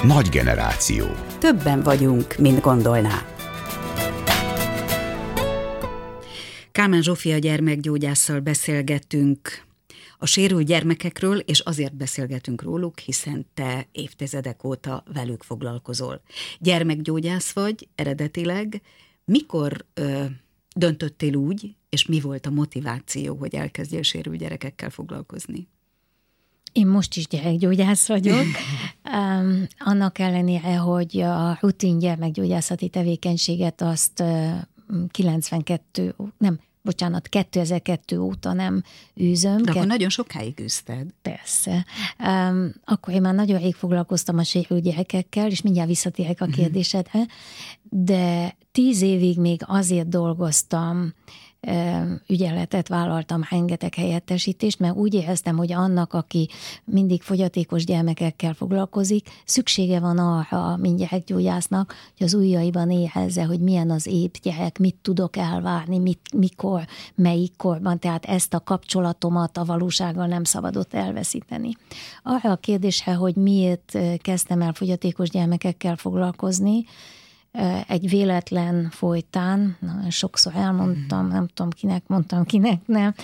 Nagy generáció. Többen vagyunk, mint gondolná. Kálmán Zsófia gyermekgyógyásszal beszélgettünk a sérült gyermekekről, és azért beszélgetünk róluk, hiszen te évtizedek óta velük foglalkozol. Gyermekgyógyász vagy eredetileg. Mikor döntöttél úgy, és mi volt a motiváció, hogy elkezdjél sérült gyerekekkel foglalkozni? Én most is gyerekgyógyász vagyok. Annak ellenére, hogy a rutin gyermekgyógyászati tevékenységet azt 2002 óta nem űzöm. De akkor nagyon sokáig űzted. Persze. Akkor én már nagyon rég foglalkoztam a sérült gyerekekkel, és mindjárt visszatérek a kérdésedre, de 10 évig még azért dolgoztam, ügyeletet vállaltam, rengeteg helyettesítést, mert úgy éreztem, hogy annak, aki mindig fogyatékos gyermekekkel foglalkozik, szüksége van arra mint gyerekgyógyásznak, hogy az ujjaiban érezze, hogy milyen az épp gyerek, mit tudok elvárni, mikor, melyik korban, tehát ezt a kapcsolatomat a valósággal nem szabadott elveszíteni. Arra a kérdésre, hogy miért kezdtem el fogyatékos gyermekekkel foglalkozni, egy véletlen folytán, sokszor elmondtam, nem tudom kinek mondtam, kinek nem.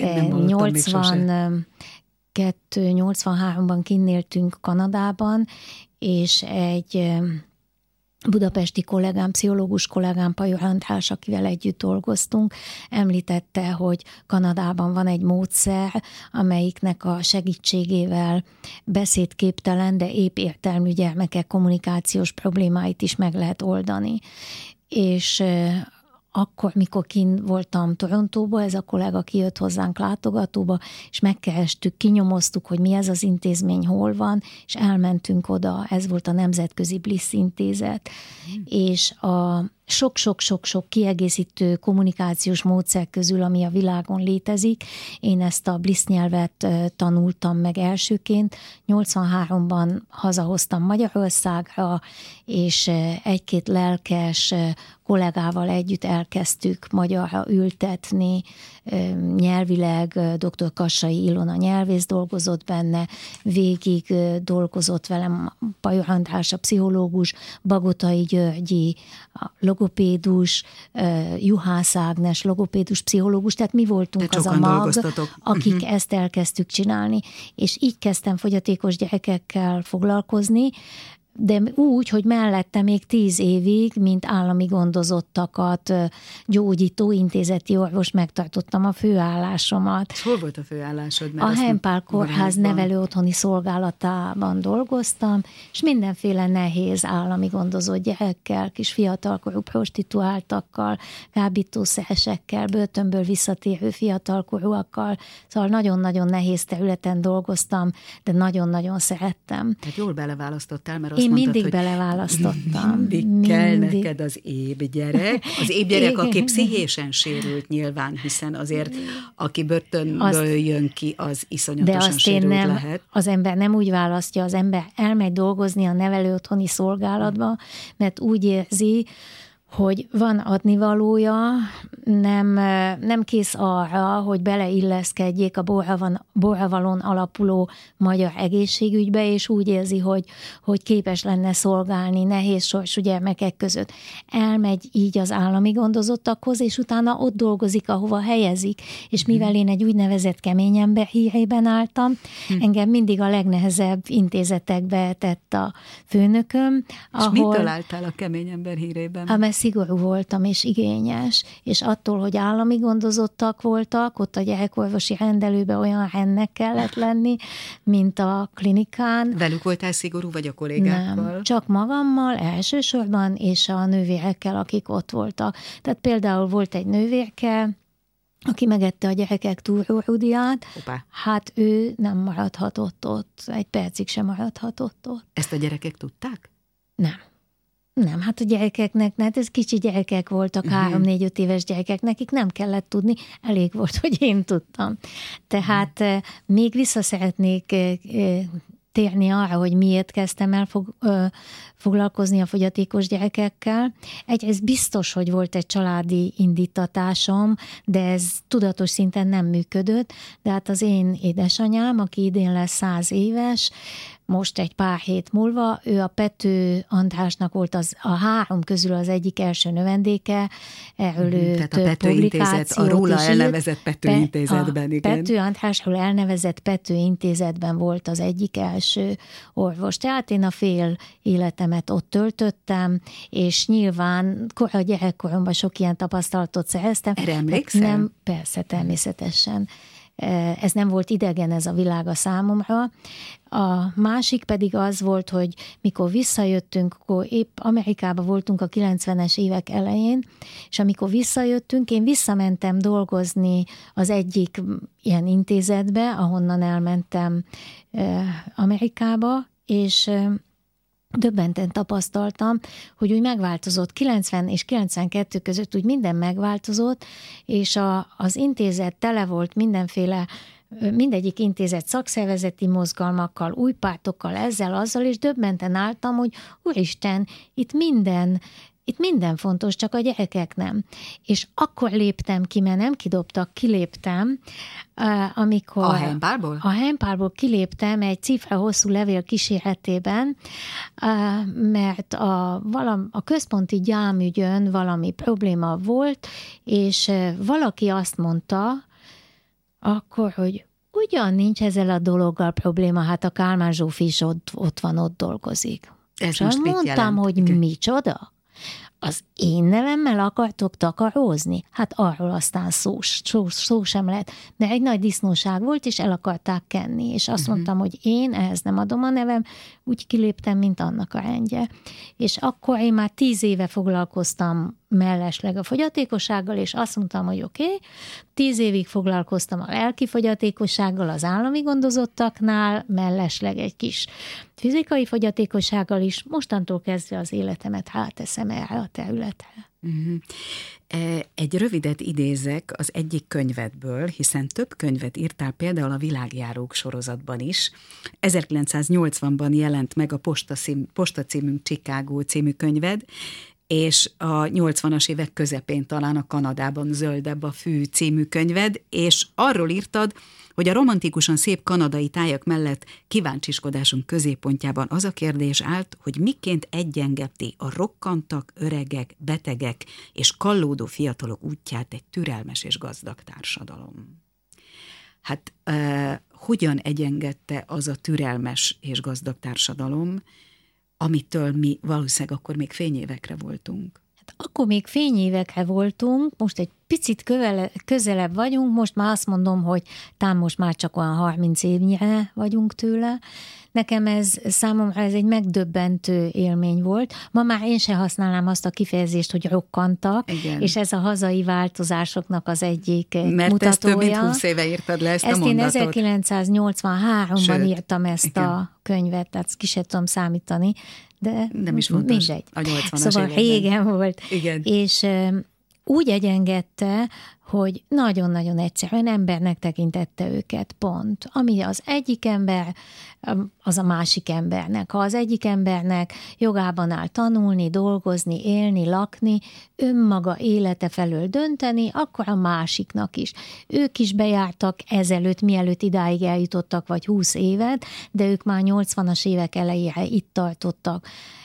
83-ban kinnéltünk Kanadában, és egy budapesti kollégám, pszichológus kollégám, Pajor András, akivel együtt dolgoztunk, említette, hogy Kanadában van egy módszer, amelyiknek a segítségével beszédképtelen, de épp értelmű gyermekek kommunikációs problémáit is meg lehet oldani. És akkor, mikor kint voltam Torontóba, ez a kollega kijött hozzánk látogatóba, és megkerestük, kinyomoztuk, hogy mi ez az intézmény, hol van, és elmentünk oda, ez volt a Nemzetközi Bliss Intézet, és a sok-sok-sok kiegészítő kommunikációs módszer közül, ami a világon létezik. Én ezt a Bliss nyelvet tanultam meg elsőként. 83-ban hazahoztam Magyarországra, és egy-két lelkes kollégával együtt elkezdtük magyarra ültetni. Nyelvileg dr. Kassai Ilona nyelvész dolgozott benne, végig dolgozott velem Pajor András, a pszichológus, Bagotai Györgyi, a logopédus, Juhász Ágnes, logopédus, pszichológus, tehát mi voltunk az a mag, akik ezt elkezdtük csinálni, és így kezdtem fogyatékos gyerekekkel foglalkozni, de úgy, hogy mellette még 10 évig, mint állami gondozottakat, gyógyító intézeti orvos megtartottam a főállásomat. Hol volt a főállásod? A Hempál Kórház nevelő otthoni szolgálatában dolgoztam, és mindenféle nehéz állami gondozott gyerekkel, kis fiatalkorú prostituáltakkal, kábítószeresekkel, börtönből visszatérő fiatalkorúakkal, szóval nagyon-nagyon nehéz területen dolgoztam, de nagyon-nagyon szerettem. Tehát jól beleválasztottál, mert én mindig beleválasztottam. Mindig kell neked az épp gyerek. Az épp gyerek, aki pszichésen sérült nyilván, hiszen azért, aki börtönből jön ki, az iszonyatosan sérült lehet. Az ember nem úgy választja, az ember elmegy dolgozni a nevelőotthoni szolgálatba, mert úgy érzi, hogy van adnivalója, nem kész arra, hogy beleilleszkedjék a borravalón alapuló magyar egészségügybe, és úgy érzi, hogy képes lenne szolgálni nehéz sorsú gyermekek között. Elmegy így az állami gondozottakhoz, és utána ott dolgozik, ahova helyezik. És mivel én egy úgynevezett kemény ember hírében álltam, engem mindig a legnehezebb intézetekbe tett a főnököm. És mit találtál a kemény ember hírében? Szigorú voltam és igényes, és attól, hogy állami gondozottak voltak, ott a gyerekorvosi rendelőben olyan rendnek kellett lenni, mint a klinikán. Velük voltál szigorú, vagy a kollégákkal? Nem, csak magammal elsősorban, és a nővérekkel, akik ott voltak. Tehát például volt egy nővérke, aki megette a gyerekek túrórudiát, hát ő nem maradhatott ott, egy percig sem maradhatott ott. Ezt a gyerekek tudták? Nem, hát a gyerekeknek, hát ez kicsi gyerekek voltak, 3-4-5 éves gyerekek, nekik nem kellett tudni, elég volt, hogy én tudtam. Tehát még vissza szeretnék térni arra, hogy miért kezdtem el foglalkozni a fogyatékos gyerekekkel. Egyrészt biztos, hogy volt egy családi indítatásom, de ez tudatos szinten nem működött, de hát az én édesanyám, aki idén lesz 100 éves, most egy pár hét múlva. Ő a Pető Andrásnak volt a 3 közül az egyik első növendéke, erről ő tehát több a Pető Intézet, a róla elnevezett Pető Intézetben, igen. Pető Andrásról elnevezett Pető Intézetben volt az egyik első orvos. Tehát én a fél életemet ott töltöttem, és nyilván a gyerekkoromban sok ilyen tapasztalatot szereztem. Erre emlékszel? Nem, persze, természetesen. Ez nem volt idegen, ez a világ a számomra. A másik pedig az volt, hogy mikor visszajöttünk, akkor épp Amerikában voltunk a 90-es évek elején, és amikor visszajöttünk, én visszamentem dolgozni az egyik ilyen intézetbe, ahonnan elmentem Amerikába, és döbbenten tapasztaltam, hogy úgy megváltozott, 90 és 92 között úgy minden megváltozott, és az intézet tele volt mindenféle, mindegyik intézet szakszervezeti mozgalmakkal, új pártokkal, ezzel, azzal, és döbbenten álltam, hogy úristen, itt minden fontos, csak a gyerekek nem. És akkor léptem ki, mert nem kidobtak, kiléptem, amikor... A Heimpálból? A Heimpálból kiléptem egy cifra hosszú levél kíséretében, mert a központi gyámügyön valami probléma volt, és valaki azt mondta akkor, hogy ugyan nincs ezzel a dologgal probléma, hát a Kálmán Zsófi is ott van, ott dolgozik. Ez és most mondtam, hogy igen. Micsoda? Az én nevemmel akartok takarózni? Hát arról aztán szó sem lehet. De egy nagy disznóság volt, és el akarták kenni. És azt mondtam, hogy én ehhez nem adom a nevem, úgy kiléptem, mint annak a rendje. És akkor én már 10 éve foglalkoztam mellesleg a fogyatékossággal, és azt mondtam, hogy oké, 10 évig foglalkoztam a lelki fogyatékossággal az állami gondozottaknál, mellesleg egy kis fizikai fogyatékossággal is, mostantól kezdve az életemet ráteszem erre a területre. Egy rövidet idézek az egyik könyvedből, hiszen több könyvet írtál, például a Világjárók sorozatban is. 1980-ban jelent meg a Posta című Chicago című könyved, és a 80-as évek közepén talán a Kanadában Zöldebb a fű című könyved, és arról írtad, hogy a romantikusan szép kanadai tájak mellett kíváncsiskodásunk középpontjában az a kérdés állt, hogy miként egyengeti a rokkantak, öregek, betegek és kallódó fiatalok útját egy türelmes és gazdag társadalom. Hát hogyan egyengedte az a türelmes és gazdag társadalom, amitől mi valószínűleg akkor még fényévekre voltunk? Hát akkor még fényévekre voltunk, most egy picit közelebb vagyunk, most már azt mondom, hogy most már csak olyan 30 évnyire vagyunk tőle. Nekem számomra ez egy megdöbbentő élmény volt. Ma már én sem használnám azt a kifejezést, hogy rokkantak, igen. És ez a hazai változásoknak az egyik mert mutatója. Ezt több mint 20 éve írtad le ezt a mondatot. Ezt én 1983-ban írtam ezt igen. a könyvet, tehát ki sem tudom számítani, de nem is fontos. Mindegy. A 80-as szóval években. régen volt. Igen. És úgy egyengedte, hogy nagyon-nagyon egyszerűen embernek tekintette őket, pont. Ami az egyik ember, az a másik embernek. Ha az egyik embernek jogában áll tanulni, dolgozni, élni, lakni, önmaga élete felől dönteni, akkor a másiknak is. Ők is bejártak ezelőtt, mielőtt idáig eljutottak, vagy 20 évet, de ők már 80-as évek elejére itt tartottak.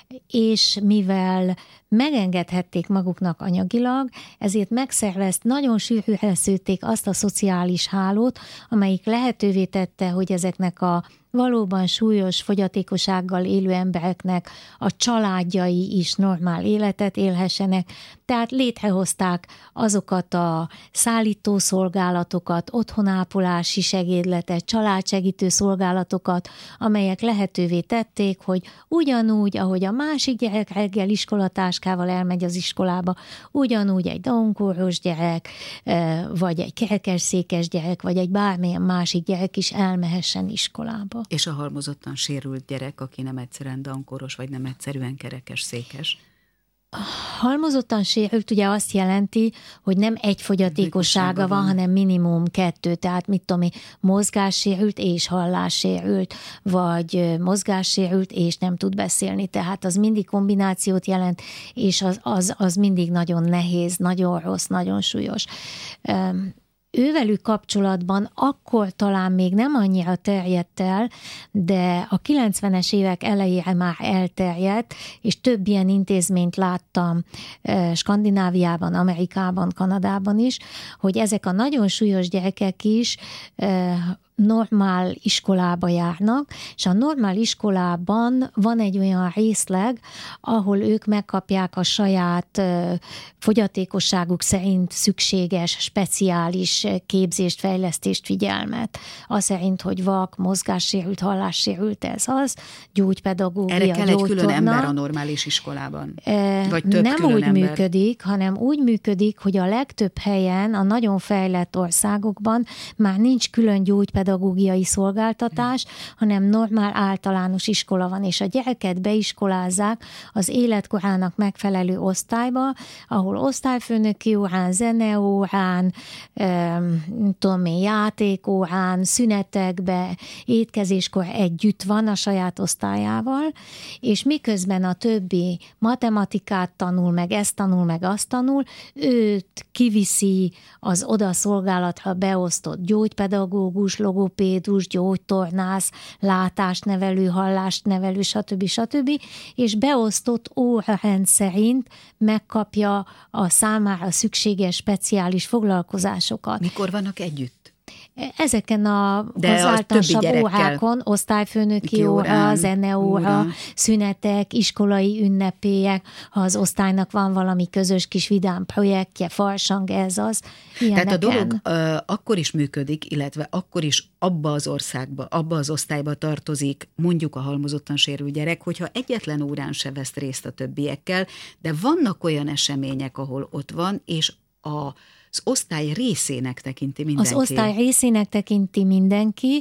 És mivel megengedhették maguknak anyagilag, ezért nagyon sűrűre szőtték azt a szociális hálót, amelyik lehetővé tette, hogy ezeknek a valóban súlyos fogyatékossággal élő embereknek a családjai is normál életet élhessenek. Tehát létrehozták azokat a szállítószolgálatokat, otthonápolási segédletet, családsegítő szolgálatokat, amelyek lehetővé tették, hogy ugyanúgy, ahogy a másik gyerek reggel iskolatáskával elmegy az iskolába, ugyanúgy egy Down-kóros gyerek, vagy egy kerekesszékes gyerek, vagy egy bármilyen másik gyerek is elmehessen iskolába. És a halmozottan sérült gyerek, aki nem egyszerűen Down-kóros, vagy nem egyszerűen kerekes-székes? Halmozottan sérült ugye azt jelenti, hogy nem egy fogyatékossága van, hanem minimum 2, tehát mit tudom én, mozgássérült és hallássérült, vagy mozgássérült és nem tud beszélni, tehát az mindig kombinációt jelent, és az mindig nagyon nehéz, nagyon rossz, nagyon súlyos. ővelük kapcsolatban akkor talán még nem annyira terjedt el, de a 90-es évek elejére már elterjedt, és több ilyen intézményt láttam Skandináviában, Amerikában, Kanadában is, hogy ezek a nagyon súlyos gyerekek is normál iskolába járnak, és a normál iskolában van egy olyan részleg, ahol ők megkapják a saját fogyatékosságuk szerint szükséges, speciális képzést, fejlesztést, figyelmet. Az szerint, hogy vak, mozgássérült, hallássérült, ez az, gyógypedagógia, erre kell egy külön gyógytorna. ember a normális iskolában? Vagy több nem külön úgy ember? működik, hanem úgy működik, hogy a legtöbb helyen, a nagyon fejlett országokban már nincs külön gyógypedagógiai szolgáltatás, hanem normál általános iskola van, és a gyereket beiskolázzák az életkorának megfelelő osztályba, ahol osztályfőnöki órán, zeneórán, játékórán, szünetekbe, étkezéskor együtt van a saját osztályával, és miközben a többi matematikát tanul, meg ezt tanul, meg azt tanul, őt kiviszi az oda szolgálatra beosztott gyógypedagógus, logopédus, gyógytornász, látásnevelő, hallásnevelő, stb. És beosztott órarend szerint megkapja a számára szükséges speciális foglalkozásokat. Mikor vannak együtt? Ezeken az általánosabb órákon, osztályfőnöki óra, zeneóra, szünetek, iskolai ünnepélyek, ha az osztálynak van valami közös kis vidám projektje, farsang, ez az. Ilyeneken. Tehát a dolog akkor is működik, illetve akkor is abba az országba, abba az osztályba tartozik mondjuk a halmozottan sérült gyerek, hogyha egyetlen órán se vesz részt a többiekkel, de vannak olyan események, ahol ott van, és az osztály részének tekinti mindenki. Az osztály részének tekinti mindenki.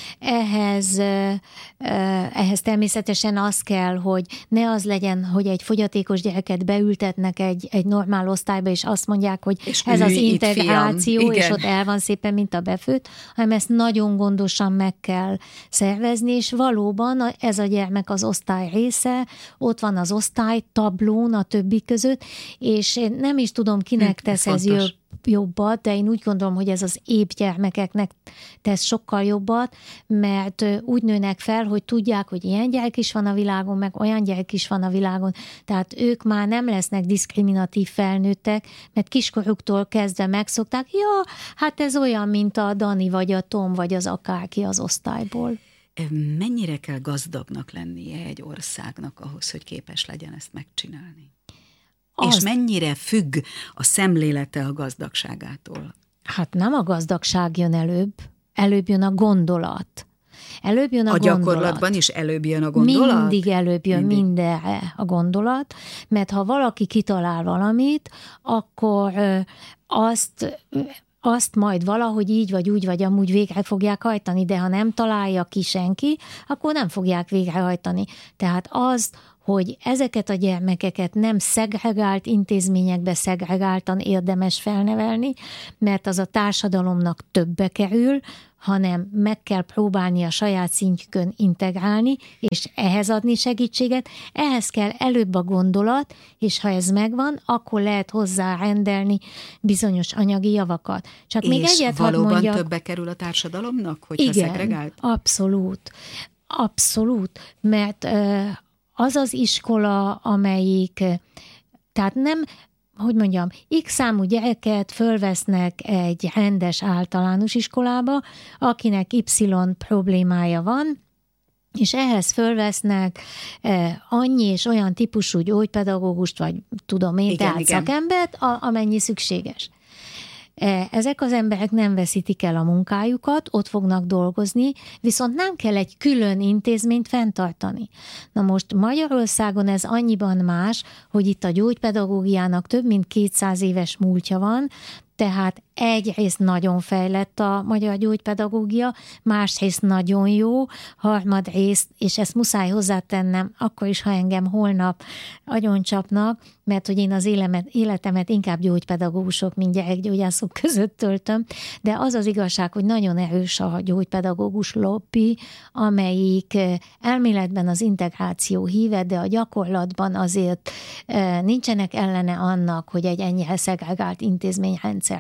Ehhez természetesen az kell, hogy ne az legyen, hogy egy fogyatékos gyereket beültetnek egy normál osztályba, és azt mondják, hogy és ez az integráció, és ott el van szépen, mint a befőtt, hanem ezt nagyon gondosan meg kell szervezni, és valóban ez a gyermek az osztály része, ott van az osztálytablón a többi között, és nem is tudom, kinek tesz ez jobbat, de én úgy gondolom, hogy ez az épp gyermekeknek tesz sokkal jobbat, mert úgy nőnek fel, hogy tudják, hogy ilyen gyerek is van a világon, meg olyan gyerek is van a világon, tehát ők már nem lesznek diszkriminatív felnőttek, mert kiskoruktól kezdve megszokták, ja, hát ez olyan, mint a Dani, vagy a Tom, vagy az akárki az osztályból. Mennyire kell gazdagnak lennie egy országnak ahhoz, hogy képes legyen ezt megcsinálni? És mennyire függ a szemlélete a gazdagságától? Hát nem a gazdagság jön előbb. Előbb jön a gondolat. A gyakorlatban is előbb jön a gondolat? Mindig előbb jön mindenre a gondolat, mert ha valaki kitalál valamit, akkor azt majd valahogy így vagy úgy vagy amúgy végre fogják hajtani, de ha nem találja ki senki, akkor nem fogják végrehajtani. Tehát az, hogy ezeket a gyermekeket nem szegregált intézményekbe szegregáltan érdemes felnevelni, mert az a társadalomnak többe kerül, hanem meg kell próbálni a saját szintjükön integrálni, és ehhez adni segítséget. Ehhez kell előbb a gondolat, és ha ez megvan, akkor lehet hozzárendelni bizonyos anyagi javakat. Csak és még egyet valóban többe kerül a társadalomnak, hogyha szegregált? Abszolút, mert az az iskola, amelyik, tehát nem, X számú gyereket fölvesznek egy rendes általános iskolába, akinek Y problémája van, és ehhez fölvesznek annyi és olyan típusú gyógypedagógust, vagy tehát szakembert, amennyi szükséges. Ezek az emberek nem veszítik el a munkájukat, ott fognak dolgozni, viszont nem kell egy külön intézményt fenntartani. Na most Magyarországon ez annyiban más, hogy itt a gyógypedagógiának több mint 200 éves múltja van, tehát egyrészt nagyon fejlett a magyar gyógypedagógia, másrészt nagyon jó, harmadrészt, és ezt muszáj hozzátennem, akkor is, ha engem holnap agyoncsapnak, mert hogy én az életemet inkább gyógypedagógusok, mint gyerekgyógyászok között töltöm, de az az igazság, hogy nagyon erős a gyógypedagógus lobby, amelyik elméletben az integráció híve, de a gyakorlatban azért nincsenek ellene annak, hogy egy ennyire szegregált intézményrendszer megmaradjon.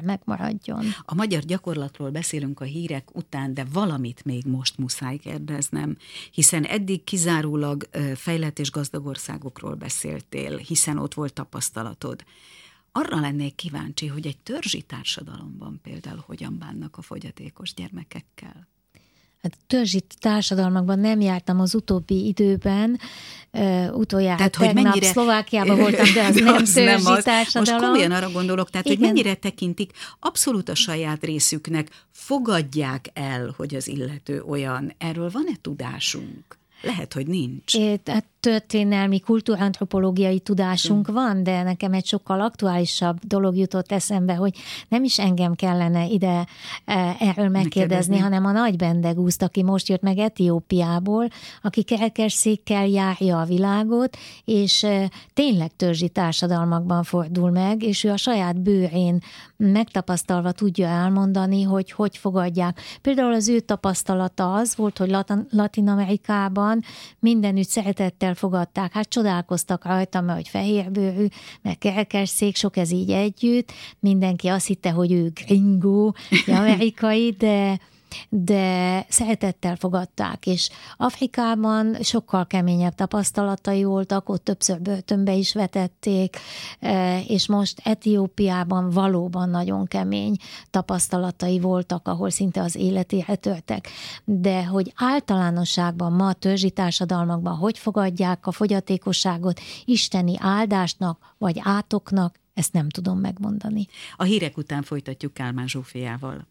maradjon. A magyar gyakorlatról beszélünk a hírek után, de valamit még most muszáj kérdeznem, hiszen eddig kizárólag fejlett és gazdag országokról beszéltél, hiszen ott volt tapasztalatod. Arra lennék kíváncsi, hogy egy törzsi társadalomban például hogyan bánnak a fogyatékos gyermekekkel. Hát törzsi társadalmakban nem jártam az utóbbi időben, utoljára tehát, tegnap mennyire... Szlovákiában voltam, de az nem törzsi társadalom. Most komolyan arra gondolok, tehát igen. hogy mennyire tekintik abszolút a saját részüknek, fogadják el, hogy az illető olyan. Erről van-e tudásunk? Lehet, hogy nincs. Hát történelmi, kultúrantropológiai tudásunk van, de nekem egy sokkal aktuálisabb dolog jutott eszembe, hogy nem is engem kellene ide erről megkérdezni, hanem a Nagy Bendegúzt, aki most jött meg Etiópiából, aki kerekesszékkel járja a világot, és tényleg törzsi társadalmakban fordul meg, és ő a saját bőrén megtapasztalva tudja elmondani, hogy hogy fogadják. Például az ő tapasztalata az volt, hogy Latin-Amerikában mindenütt szeretettel fogadták. Hát csodálkoztak rajta, mert hogy fehérbőrű, meg kerekesszék, sok ez így együtt. Mindenki azt hitte, hogy ő gringo, amerikai, de szeretettel fogadták, és Afrikában sokkal keményebb tapasztalatai voltak, ott többször börtönbe is vetették, és most Etiópiában valóban nagyon kemény tapasztalatai voltak, ahol szinte az életére törtek. De hogy általánosságban ma a törzsi társadalmakban hogy fogadják a fogyatékosságot isteni áldásnak, vagy átoknak, ezt nem tudom megmondani. A hírek után folytatjuk Kálmán Zsófiával.